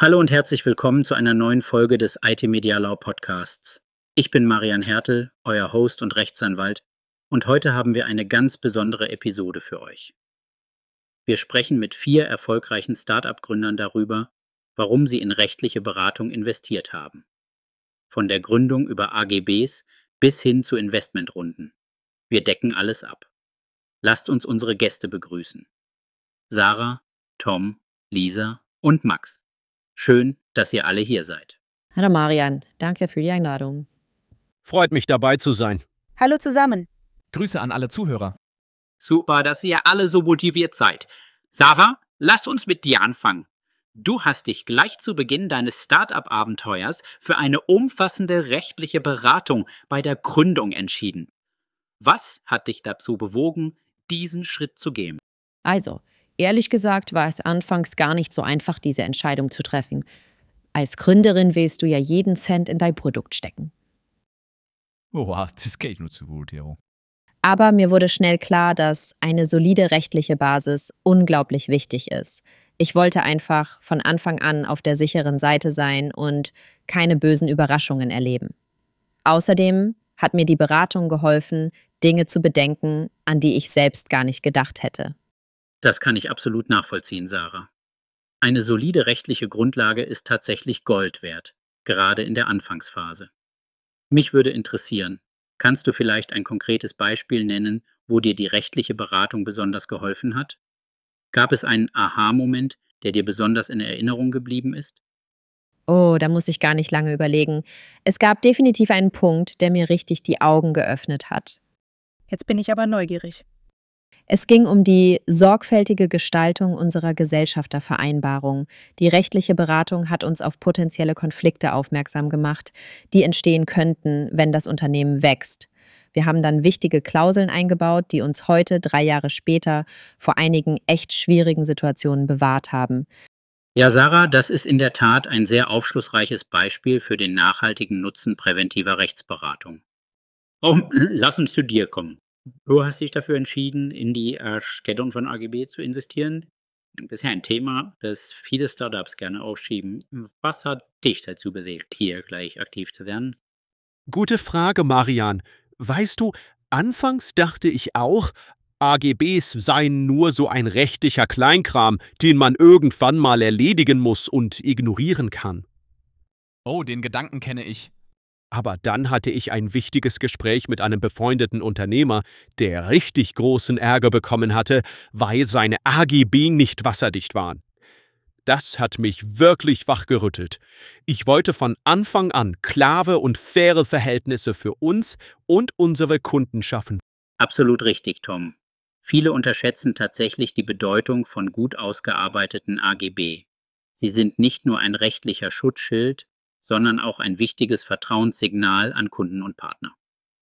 Hallo und herzlich willkommen zu einer neuen Folge des IT Media Law Podcasts. Ich bin Marian Hertel, euer Host und Rechtsanwalt, und heute haben wir eine ganz besondere Episode für euch. Wir sprechen mit 4 erfolgreichen Start-up-Gründern darüber, warum sie in rechtliche Beratung investiert haben. Von der Gründung über AGBs bis hin zu Investmentrunden. Wir decken alles ab. Lasst uns unsere Gäste begrüßen. Sarah, Tom, Lisa und Max. Schön, dass ihr alle hier seid. Hallo Marian, danke für die Einladung. Freut mich, dabei zu sein. Hallo zusammen. Grüße an alle Zuhörer. Super, dass ihr alle so motiviert seid. Sarah, lass uns mit dir anfangen. Du hast dich gleich zu Beginn deines Start-up-Abenteuers für eine umfassende rechtliche Beratung bei der Gründung entschieden. Was hat dich dazu bewogen, diesen Schritt zu gehen? Also, ehrlich gesagt war es anfangs gar nicht so einfach, diese Entscheidung zu treffen. Als Gründerin willst du ja jeden Cent in dein Produkt stecken. Oha, das kenne ich nur zu gut, ja. Aber mir wurde schnell klar, dass eine solide rechtliche Basis unglaublich wichtig ist. Ich wollte einfach von Anfang an auf der sicheren Seite sein und keine bösen Überraschungen erleben. Außerdem hat mir die Beratung geholfen, Dinge zu bedenken, an die ich selbst gar nicht gedacht hätte. Das kann ich absolut nachvollziehen, Sarah. Eine solide rechtliche Grundlage ist tatsächlich Gold wert, gerade in der Anfangsphase. Mich würde interessieren, kannst du vielleicht ein konkretes Beispiel nennen, wo dir die rechtliche Beratung besonders geholfen hat? Gab es einen Aha-Moment, der dir besonders in Erinnerung geblieben ist? Oh, da muss ich gar nicht lange überlegen. Es gab definitiv einen Punkt, der mir richtig die Augen geöffnet hat. Jetzt bin ich aber neugierig. Es ging um die sorgfältige Gestaltung unserer Gesellschaftervereinbarung. Die rechtliche Beratung hat uns auf potenzielle Konflikte aufmerksam gemacht, die entstehen könnten, wenn das Unternehmen wächst. Wir haben dann wichtige Klauseln eingebaut, die uns heute, 3 Jahre später, vor einigen echt schwierigen Situationen bewahrt haben. Ja, Sarah, das ist in der Tat ein sehr aufschlussreiches Beispiel für den nachhaltigen Nutzen präventiver Rechtsberatung. Oh, lass uns zu dir kommen. Du hast dich dafür entschieden, in die Erstellung von AGB zu investieren. Das ist ja ein Thema, das viele Startups gerne aufschieben. Was hat dich dazu bewegt, hier gleich aktiv zu werden? Gute Frage, Marian. Weißt du, anfangs dachte ich auch, AGBs seien nur so ein rechtlicher Kleinkram, den man irgendwann mal erledigen muss und ignorieren kann. Oh, den Gedanken kenne ich. Aber dann hatte ich ein wichtiges Gespräch mit einem befreundeten Unternehmer, der richtig großen Ärger bekommen hatte, weil seine AGB nicht wasserdicht waren. Das hat mich wirklich wachgerüttelt. Ich wollte von Anfang an klare und faire Verhältnisse für uns und unsere Kunden schaffen. Absolut richtig, Tom. Viele unterschätzen tatsächlich die Bedeutung von gut ausgearbeiteten AGB. Sie sind nicht nur ein rechtlicher Schutzschild, sondern auch ein wichtiges Vertrauenssignal an Kunden und Partner.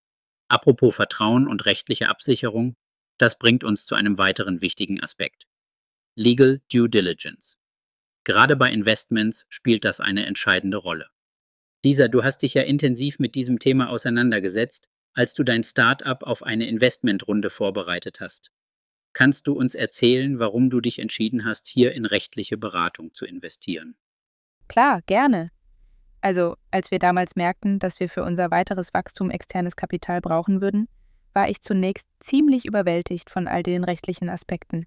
Apropos Vertrauen und rechtliche Absicherung, das bringt uns zu einem weiteren wichtigen Aspekt. Legal Due Diligence. Gerade bei Investments spielt das eine entscheidende Rolle. Lisa, du hast dich ja intensiv mit diesem Thema auseinandergesetzt, als du dein Start-up auf eine Investmentrunde vorbereitet hast. Kannst du uns erzählen, warum du dich entschieden hast, hier in rechtliche Beratung zu investieren? Klar, gerne. Also, als wir damals merkten, dass wir für unser weiteres Wachstum externes Kapital brauchen würden, war ich zunächst ziemlich überwältigt von all den rechtlichen Aspekten.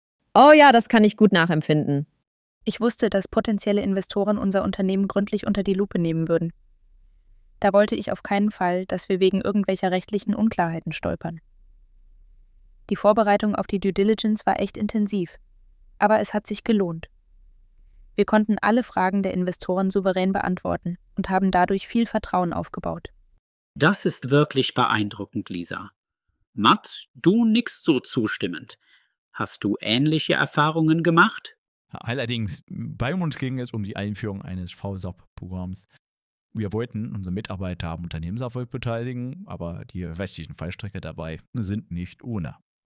Oh ja, das kann ich gut nachempfinden. Ich wusste, dass potenzielle Investoren unser Unternehmen gründlich unter die Lupe nehmen würden. Da wollte ich auf keinen Fall, dass wir wegen irgendwelcher rechtlichen Unklarheiten stolpern. Die Vorbereitung auf die Due Diligence war echt intensiv, aber es hat sich gelohnt. Wir konnten alle Fragen der Investoren souverän beantworten und haben dadurch viel Vertrauen aufgebaut. Das ist wirklich beeindruckend, Lisa. Matt, du nickst so zustimmend. Hast du ähnliche Erfahrungen gemacht? Allerdings, bei uns ging es um die Einführung eines VSAP-Programms. Wir wollten unsere Mitarbeiter am Unternehmenserfolg beteiligen, aber die rechtlichen Fallstricke dabei sind nicht ohne.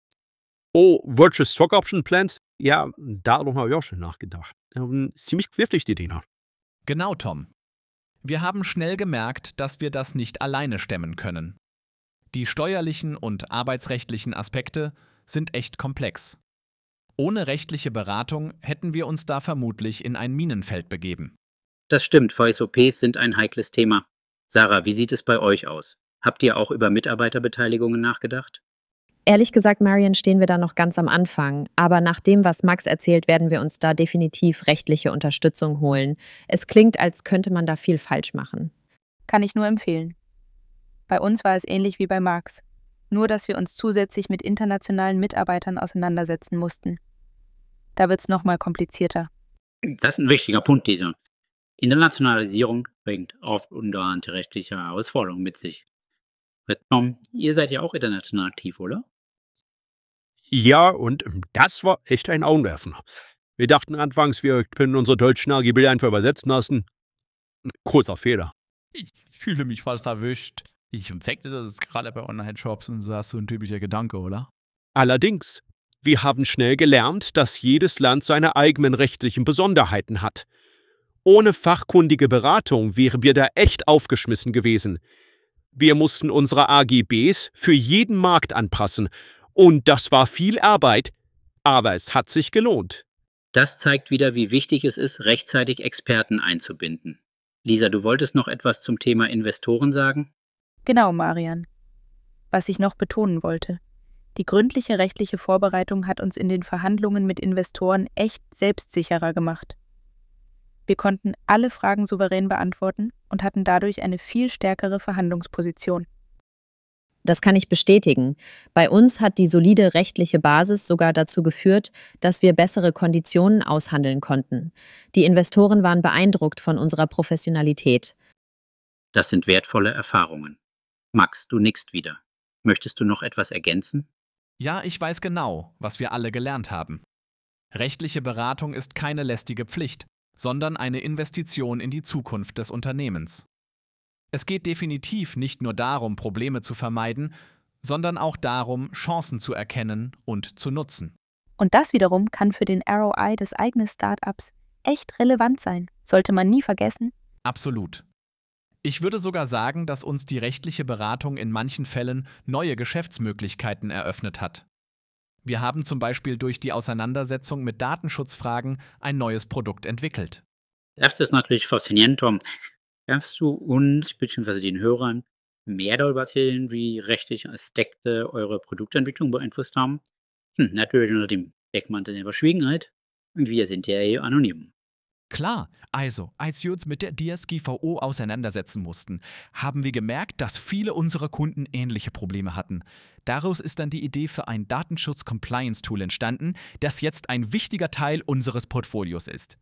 Oh, Virtual Stock Option Plans? Ja, darüber habe ich auch schon nachgedacht. Ziemlich knifflig, die Dinger. Genau, Tom. Wir haben schnell gemerkt, dass wir das nicht alleine stemmen können. Die steuerlichen und arbeitsrechtlichen Aspekte sind echt komplex. Ohne rechtliche Beratung hätten wir uns da vermutlich in ein Minenfeld begeben. Das stimmt, VSOPs sind ein heikles Thema. Sarah, wie sieht es bei euch aus? Habt ihr auch über Mitarbeiterbeteiligungen nachgedacht? Ehrlich gesagt, Marion, stehen wir da noch ganz am Anfang. Aber nach dem, was Max erzählt, werden wir uns da definitiv rechtliche Unterstützung holen. Es klingt, als könnte man da viel falsch machen. Kann ich nur empfehlen. Bei uns war es ähnlich wie bei Max. Nur, dass wir uns zusätzlich mit internationalen Mitarbeitern auseinandersetzen mussten. Da wird's nochmal komplizierter. Das ist ein wichtiger Punkt, dieser. Internationalisierung bringt oft ungeahnte rechtliche Herausforderungen mit sich. Tom, ihr seid ja auch international aktiv, oder? Ja, und das war echt ein Augenöffner. Wir dachten anfangs, wir können unsere deutschen AGB einfach übersetzen lassen. Großer Fehler. Ich fühle mich fast erwischt. Ich entdeckte das gerade bei Online-Shops und das ist so ein typischer Gedanke, oder? Allerdings, wir haben schnell gelernt, dass jedes Land seine eigenen rechtlichen Besonderheiten hat. Ohne fachkundige Beratung wären wir da echt aufgeschmissen gewesen. Wir mussten unsere AGBs für jeden Markt anpassen. Und das war viel Arbeit, aber es hat sich gelohnt. Das zeigt wieder, wie wichtig es ist, rechtzeitig Experten einzubinden. Lisa, du wolltest noch etwas zum Thema Investoren sagen? Genau, Marian. Was ich noch betonen wollte. Die gründliche rechtliche Vorbereitung hat uns in den Verhandlungen mit Investoren echt selbstsicherer gemacht. Wir konnten alle Fragen souverän beantworten und hatten dadurch eine viel stärkere Verhandlungsposition. Das kann ich bestätigen. Bei uns hat die solide rechtliche Basis sogar dazu geführt, dass wir bessere Konditionen aushandeln konnten. Die Investoren waren beeindruckt von unserer Professionalität. Das sind wertvolle Erfahrungen. Max, du nickst wieder. Möchtest du noch etwas ergänzen? Ja, ich weiß genau, was wir alle gelernt haben. Rechtliche Beratung ist keine lästige Pflicht, sondern eine Investition in die Zukunft des Unternehmens. Es geht definitiv nicht nur darum, Probleme zu vermeiden, sondern auch darum, Chancen zu erkennen und zu nutzen. Und das wiederum kann für den ROI des eigenen Startups echt relevant sein. Sollte man nie vergessen. Absolut. Ich würde sogar sagen, dass uns die rechtliche Beratung in manchen Fällen neue Geschäftsmöglichkeiten eröffnet hat. Wir haben zum Beispiel durch die Auseinandersetzung mit Datenschutzfragen ein neues Produkt entwickelt. Das ist natürlich faszinierend, Tom. Kannst du uns bzw. den Hörern mehr darüber erzählen, wie rechtliche Aspekte eure Produktentwicklung beeinflusst haben? Natürlich unter dem Deckmantel der Verschwiegenheit. Und wir sind ja eh anonym. Klar, also, als wir uns mit der DSGVO auseinandersetzen mussten, haben wir gemerkt, dass viele unserer Kunden ähnliche Probleme hatten. Daraus ist dann die Idee für ein Datenschutz-Compliance-Tool entstanden, das jetzt ein wichtiger Teil unseres Portfolios ist.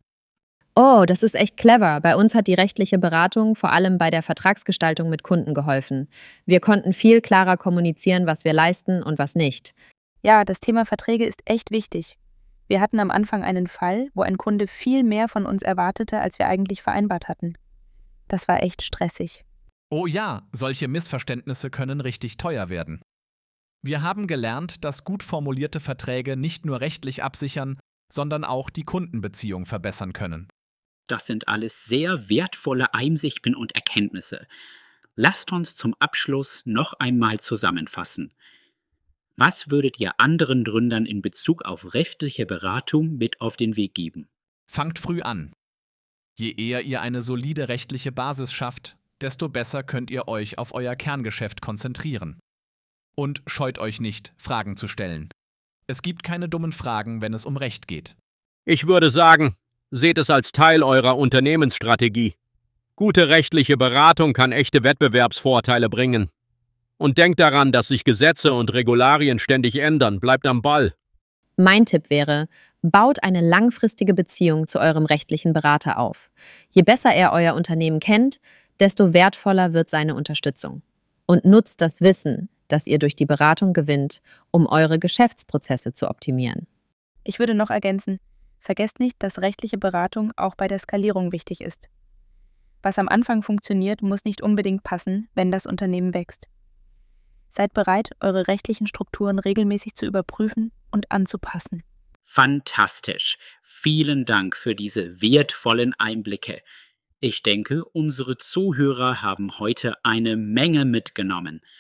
Oh, das ist echt clever. Bei uns hat die rechtliche Beratung vor allem bei der Vertragsgestaltung mit Kunden geholfen. Wir konnten viel klarer kommunizieren, was wir leisten und was nicht. Ja, das Thema Verträge ist echt wichtig. Wir hatten am Anfang einen Fall, wo ein Kunde viel mehr von uns erwartete, als wir eigentlich vereinbart hatten. Das war echt stressig. Oh ja, solche Missverständnisse können richtig teuer werden. Wir haben gelernt, dass gut formulierte Verträge nicht nur rechtlich absichern, sondern auch die Kundenbeziehung verbessern können. Das sind alles sehr wertvolle Einsichten und Erkenntnisse. Lasst uns zum Abschluss noch einmal zusammenfassen. Was würdet ihr anderen Gründern in Bezug auf rechtliche Beratung mit auf den Weg geben? Fangt früh an. Je eher ihr eine solide rechtliche Basis schafft, desto besser könnt ihr euch auf euer Kerngeschäft konzentrieren. Und scheut euch nicht, Fragen zu stellen. Es gibt keine dummen Fragen, wenn es um Recht geht. Ich würde sagen, seht es als Teil eurer Unternehmensstrategie. Gute rechtliche Beratung kann echte Wettbewerbsvorteile bringen. Und denkt daran, dass sich Gesetze und Regularien ständig ändern. Bleibt am Ball. Mein Tipp wäre, baut eine langfristige Beziehung zu eurem rechtlichen Berater auf. Je besser er euer Unternehmen kennt, desto wertvoller wird seine Unterstützung. Und nutzt das Wissen, das ihr durch die Beratung gewinnt, um eure Geschäftsprozesse zu optimieren. Ich würde noch ergänzen, vergesst nicht, dass rechtliche Beratung auch bei der Skalierung wichtig ist. Was am Anfang funktioniert, muss nicht unbedingt passen, wenn das Unternehmen wächst. Seid bereit, eure rechtlichen Strukturen regelmäßig zu überprüfen und anzupassen. Fantastisch. Vielen Dank für diese wertvollen Einblicke. Ich denke, unsere Zuhörer haben heute eine Menge mitgenommen.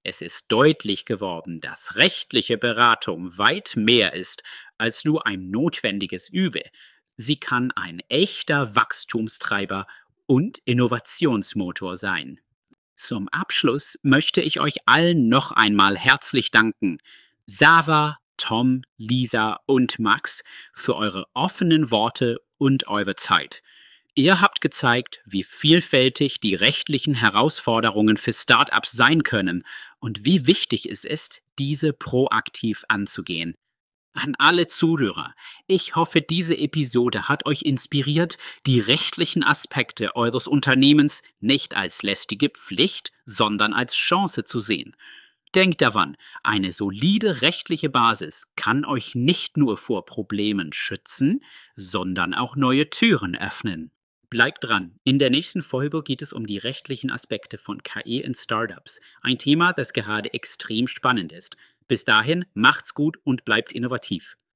Es ist deutlich geworden, dass rechtliche Beratung weit mehr ist als nur ein notwendiges Übel. Sie kann ein echter Wachstumstreiber und Innovationsmotor sein. Zum Abschluss möchte ich euch allen noch einmal herzlich danken. Sava, Tom, Lisa und Max für eure offenen Worte und eure Zeit. Ihr habt gezeigt, wie vielfältig die rechtlichen Herausforderungen für Startups sein können und wie wichtig es ist, diese proaktiv anzugehen. An alle Zuhörer, ich hoffe, diese Episode hat euch inspiriert, die rechtlichen Aspekte eures Unternehmens nicht als lästige Pflicht, sondern als Chance zu sehen. Denkt daran, eine solide rechtliche Basis kann euch nicht nur vor Problemen schützen, sondern auch neue Türen öffnen. Bleibt dran, in der nächsten Folge geht es um die rechtlichen Aspekte von KI in Startups, ein Thema, das gerade extrem spannend ist. Bis dahin, macht's gut und bleibt innovativ.